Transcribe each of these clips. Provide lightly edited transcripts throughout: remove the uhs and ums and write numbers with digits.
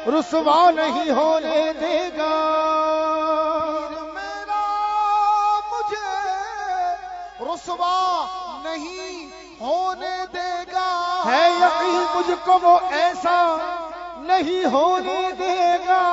رسوا نہیں ہونے دے گا، میرا مجھے رسوا نہیں ہونے دے گا، ہے یقین مجھ کو وہ ایسا نہیں ہونے دے گا،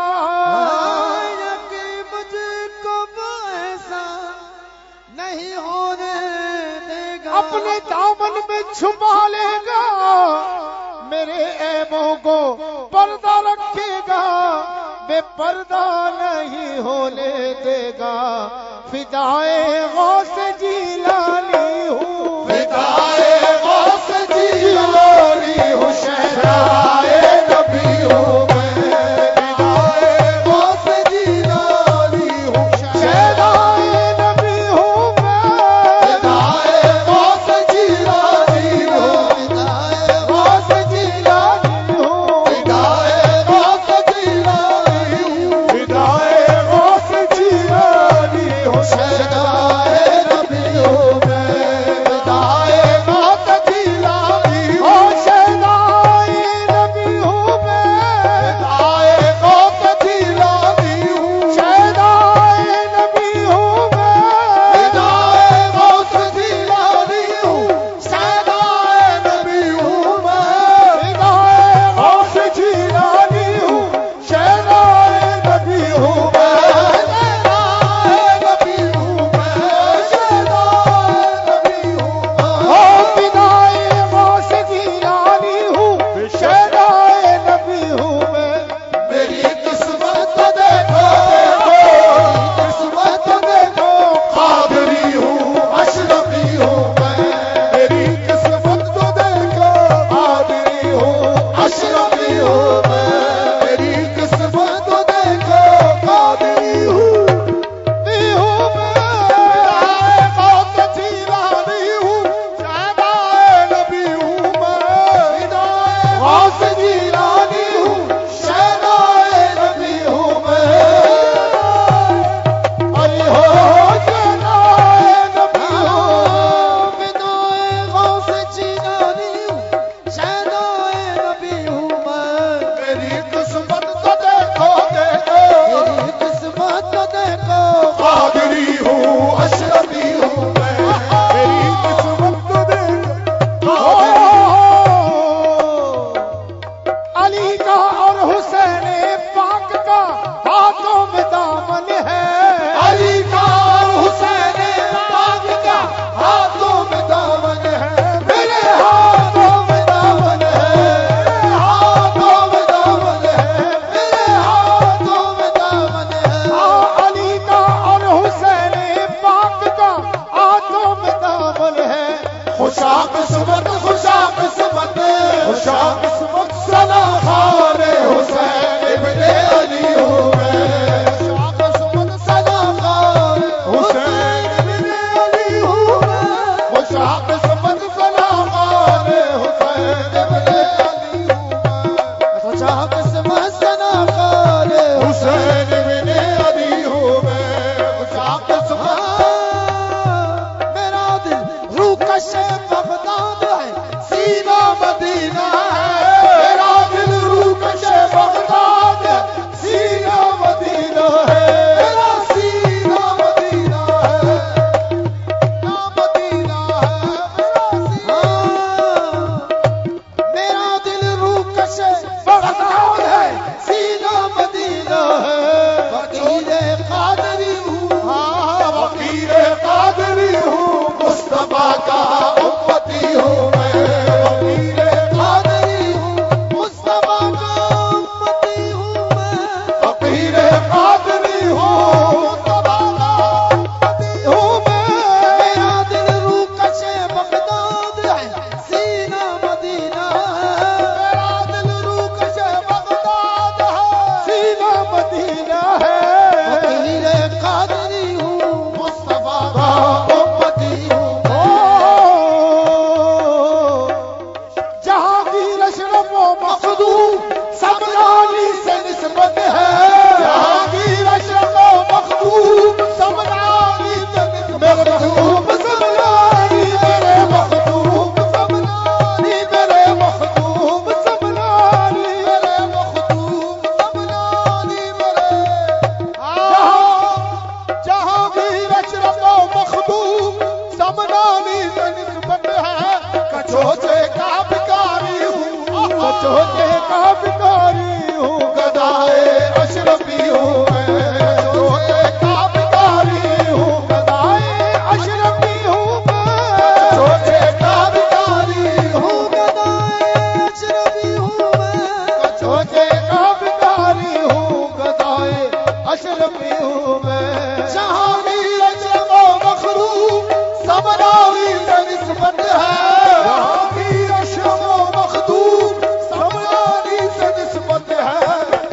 یقین مجھ کو وہ ایسا نہیں ہونے دے گا، اپنے دامن میں چھپا لے گا، میرے عیبوں کو پردہ رکھے گا، بے پردہ نہیں ہونے دے گا، فدائے غوث جیلانی ہوں، فدائے غوث جیلانی ہوں، شہدائے نبی ہوں میں، فدائے غوث جیلانی ہوں، شہدائے نبی ہوں میں، فدائے غوث جیلانی ہوں، فدائے غوث جیلانی ہوں، فدائے غوث جیلانی ہوں، فدائے غوث جیلانی ہوں، شہدائے نبی ہوں میں، فدائے غوث جیلانی ہوں، او شہدائے نبی ہوں میں، فدائے غوث جیلانی ہوں، شہدائے نبی ہوں میں، فدائے غوث جیلانی ہوں، شہدائے نبی ہوں میں، فدائے غوث جیلانی ہوں، شہدائے نبی ہوں میں، شہدائے نبی ہوں میں، شہدائے نبی ہوں او فدائے غوث جیلانی ہوں، شہدائے نبی ہوں میں، میری قسمت دیکھو، قسمت دیکھو، قادری ہوں، اشرفی ہوں میں، میری قسمت تو دیکھو، قادری ہوں، اشرفی ہوں میں، میری قسمت تو دیکھو، قادری ہوں، بھی ہوں میں، فدائے غوث جیلانی ہوں، شہدائے نبی ہوں میں، فدائے غوث جیلانی ہوں، شہدائے نبی ہوں میں، علی ہو شہدائے نبی ہوں، فدائے غوث جیلانی ہوں، شہدائے نبی ہوں میں، میری قسمت تو دیکھو، دیکھو، میری قسمت تو دیکھو، قادری ہوں، اشرفی ہوں میں، میری قسمت تو دیکھو، علی کا اور حسین پاک کا ہاتھوں میں دامن ہے، علی کا اور حسین پاک کا ہاتھوں میں دامن ہے، میرے ہاتھوں میں دامن ہے، ہاتھوں میں دامن ہے، میرے ہاتھوں میں دامن ہے، علی کا اور حسین پاک کا ہاتھوں میں دامن ہے، خوشا قسمت، خوشا قسمت، خوشا قسمت، سنا خار حسین ابن علی ہوں میں، خوشا قسمت، سنا خار حسین ابن علی ہوں میں، خوشا قسمت، سنا خار حسین ابن علی ہوں میں، خوشا قسمت، سنا خار حسین ابن علی ہوں میں، خوشا قسمت، میرا دل روح کش بغداد ہے، کچوچے کا بھکاری ہوں کچوچے کا بھکاری ہوں گدائے اشرفی ہوں میں کچوچے کا بھکاری ہوں گدائے اشرفی ہوں میں کچوچے کا بھکاری ہوں گدائے اشرفی ہوں میں کچوچے کا بھکاری ہوں گدائے اشرفی ہوں میں جہانگیر اجرم و مخدوم سب راوی سے نسبت ہے جہانگیر اجرم و مخدوم سب راوی سے نسبت ہے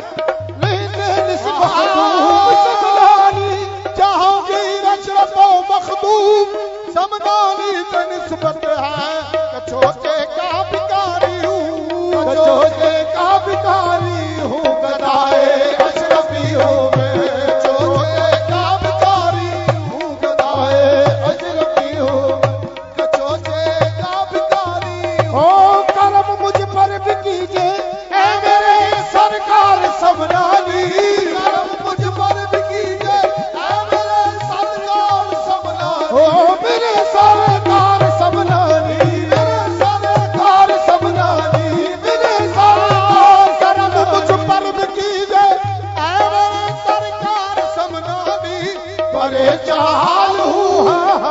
جہانگیر اجرم و مخدوم سمدانی سے نسبت ہے کچوچے کا بھکاری ہوں کچوچے کا بھکاری ہوں گدائے اشرفی ہوں میں کچوچے کا بھکاری ہوں گدائے اشرفی ہوں کچوچے کا بھکاری ہو کرم مجھ پر بھی کیجئے اے میرے سرکار سمنانی کرم مجھ پر بھی کیجئے اے میرے سرکار سمنانی او میرے سرکار سمنانی میرے سرکار سمنانی میرے سرکار کرم مجھ پر بھی کیجئے اے میرے سرکار سمنانی پریشان ہوں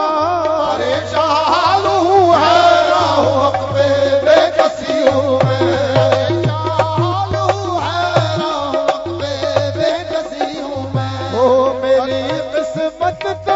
پریشان ہوں حیران ہوں حق پہ بے کسی ہوں میں پریشان ہوں حیران ہوں حق پہ بے کسی ہوں میں او میری قسمت تو